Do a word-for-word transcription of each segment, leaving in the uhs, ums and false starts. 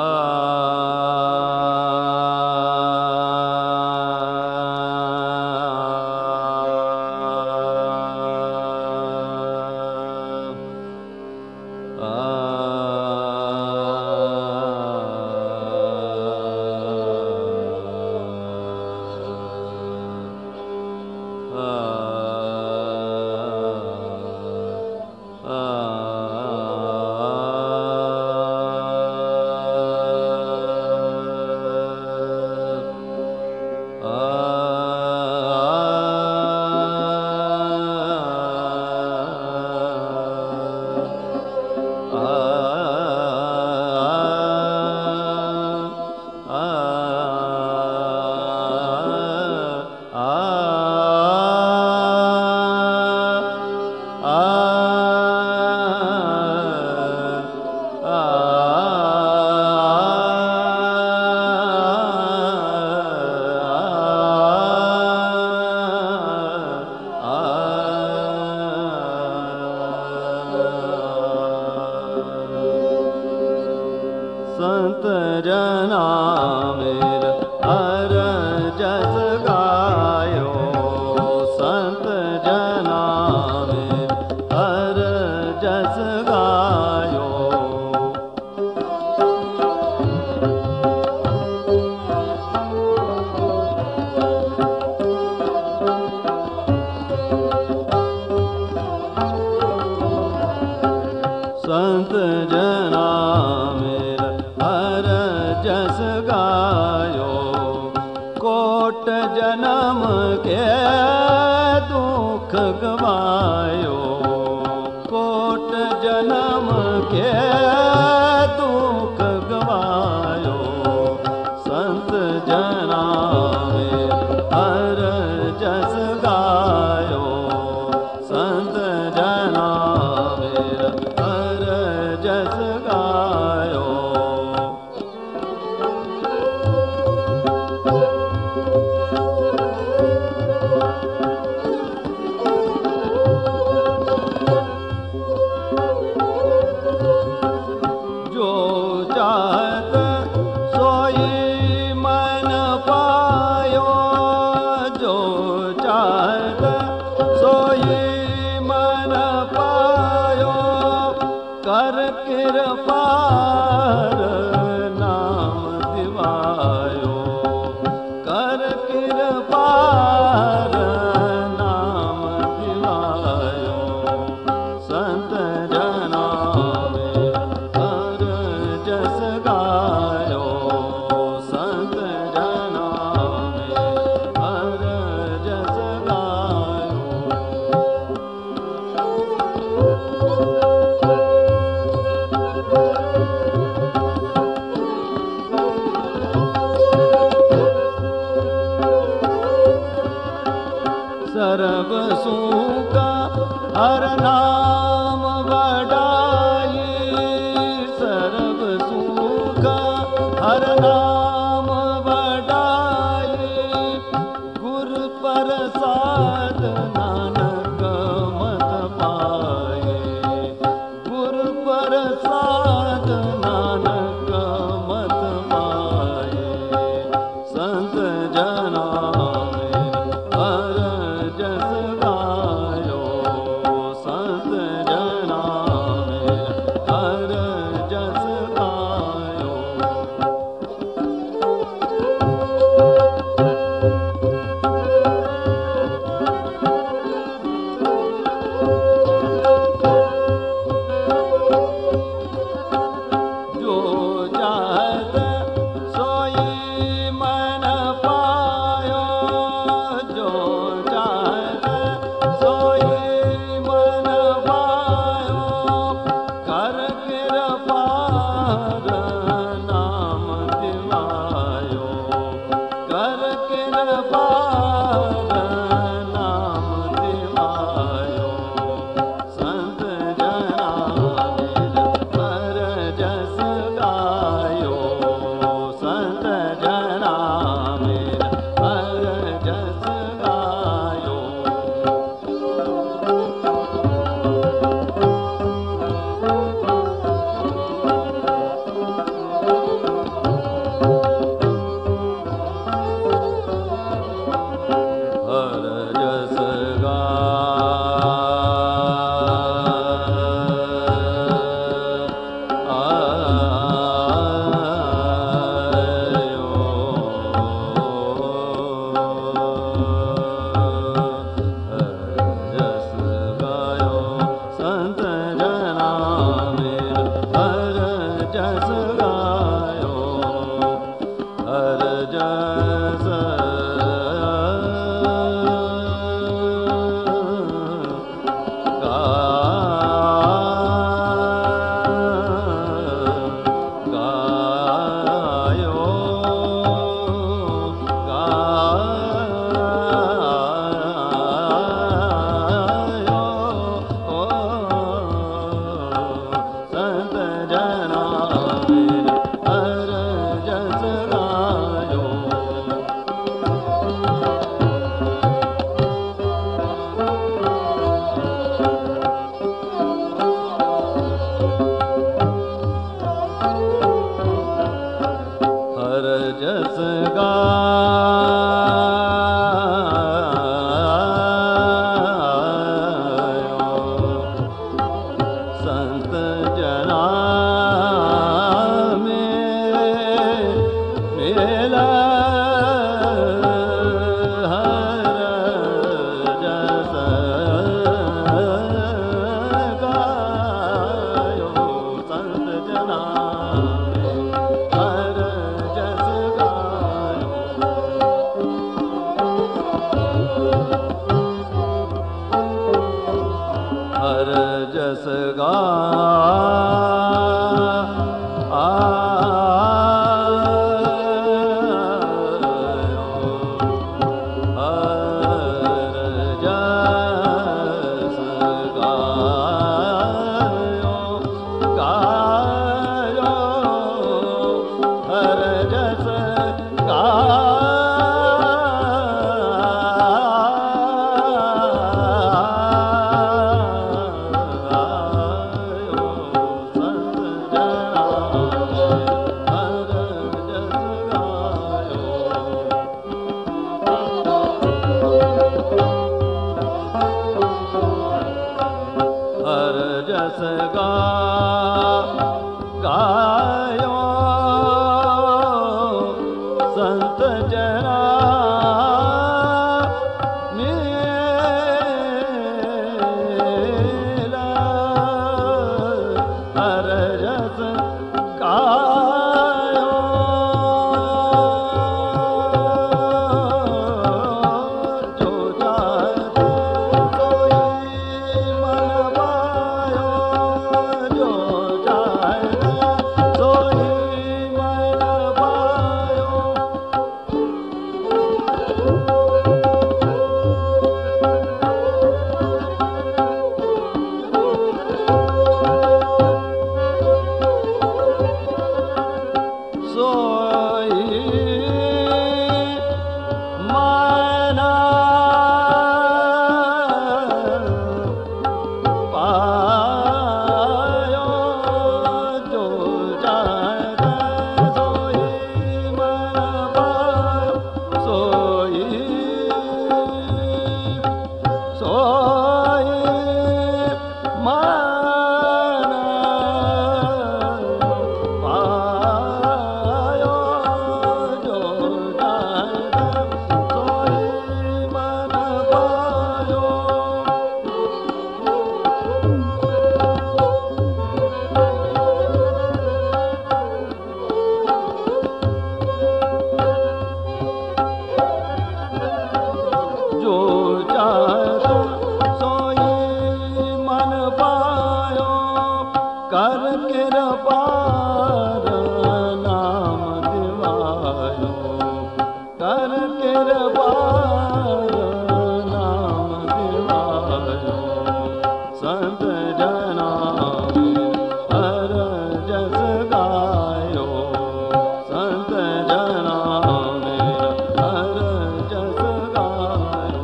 संत जना मेर हर जस गायो, संत जना मेर हर जस गायो। संत जना मेर हर जस गायो, कोट जन्म के दुख गवायो, कोट जन्म के दुख गवायो। संत जना मेर हर जस गायो, संत जना मेर हर जस गायो। जो चाहत सोई मन पायो, जो चाहत सोई मन पायो। कर कृपा नाम दिवायो, कर कृपा नाम दिवायो। संत जना मेर हर जस गायो, संत जना मेर हर जस गायो। सर्व सुख हर नाम बड़ाई, सर्व सुख हर नाम बड़ाई। गुरु प्रसाद नानक मत पाए, गुरु प्रसाद नानक मत पाए। संत जना हर जस गायो, संत जना मेर हर जस गायो। जस गायो संत जना में मेला हर जस गायो संत जना हर जस हर जस जस गा गायो संत जना मेला हर जस गायो जो जाए सोई मन कर किरपार नाम दिवायो कर किरपार नाम दिवायो संत जना हर जस गायो संत जना हर जस गायो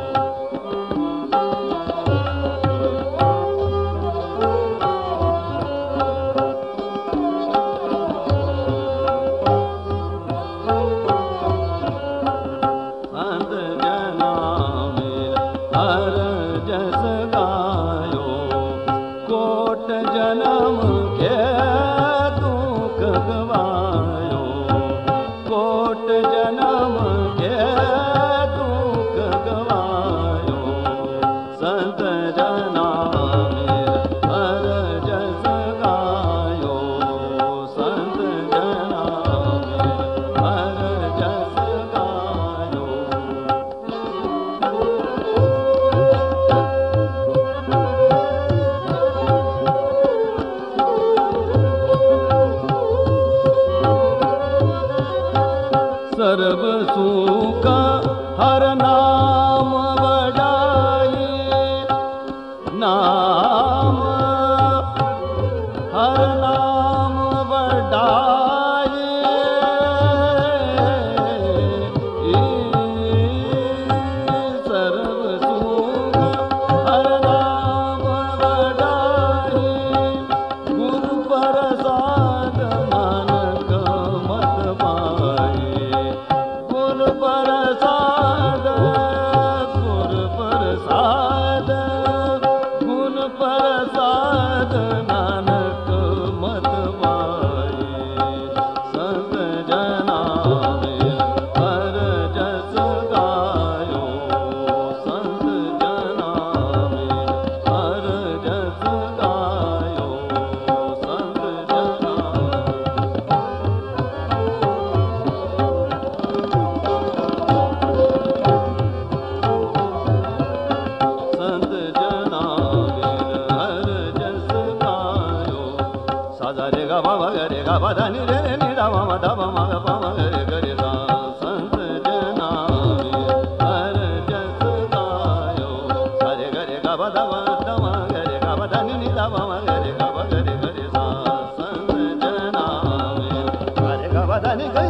जन्म के दुख गवायो कोट जन्म के दुख गवायो संत जना हर जस गायो संत जना हर जस गायो सर्व सुख हर नाम बड़ाई नाम हर नाम बड़ाई सर्व सुख हर नाम बड़ाई गुरु प्रसाद मन मत पाई धा मा धा मा मा गा पा मा गा रे गा रे सा संत जना में हर जस गायो सा रे गा रे गा बा धा मा धा मा गा रे गा बा धा नि नि धा मा मा गा रे गा बा गा रे गा रे सा संत जना में सा रे गा बा धा नि गा